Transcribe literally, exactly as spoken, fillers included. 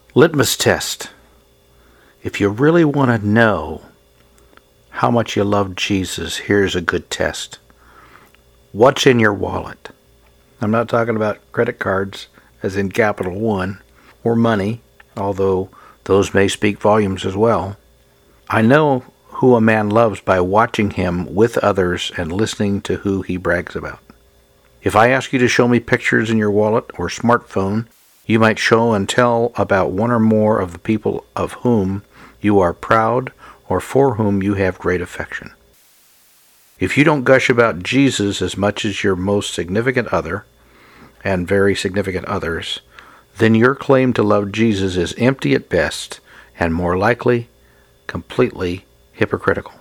Litmus test. If you really want to know how much you love Jesus, here's a good test. What's in your wallet? I'm not talking about credit cards, as in Capital One, or money, although those may speak volumes as well. I know who a man loves by watching him with others and listening to who he brags about. If I ask you to show me pictures in your wallet or smartphone, you might show and tell about one or more of the people of whom you are proud or for whom you have great affection. If you don't gush about Jesus as much as your most significant other, and very significant others, then your claim to love Jesus is empty at best and more likely completely hypocritical.